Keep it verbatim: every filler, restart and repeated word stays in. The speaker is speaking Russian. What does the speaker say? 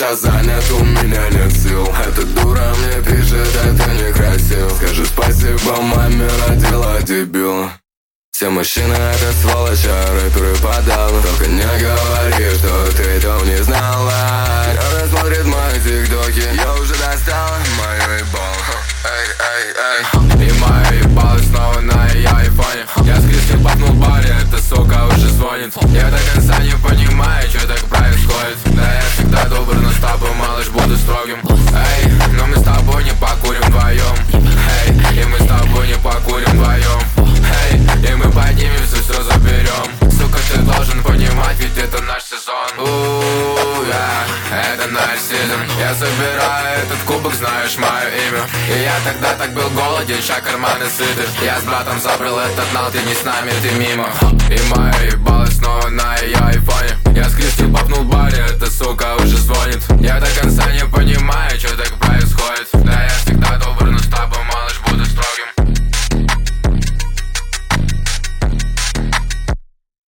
сейчас занят, у меня нет сил. Эта дура мне пишет, это некрасиво. Скажи спасибо маме, родила дебила. Все мужчины это сволочи, а рэперы подавно. Только не говори, что ты там не знала. Она смотрит мои тиктоки, я уже достала мою ебало. Эй, эй, эй. И моя ебало снова на ее айфоне. Я скрестил пахнул в баре, эта сука уже звонит. Я до конца не понимаю, что так происходит. Да я всегда добр, но с тобой, малыш, буду строгим. Эй, но мы с тобой не покурим вдвоем. Эй, и мы с тобой не покурим вдвоем. Эй, и мы поднимемся, все заберем. Сука, ты должен понимать, ведь это наш сезон. Ууу, yeah, это наш сезон. Я собираю этот кубок, знаешь мое имя. И я тогда так был голоден, ща карманы сыты. Я с братом забрал этот нал, ты не с нами, ты мимо. И моя ебало снова на ее айфоне. Я скрестил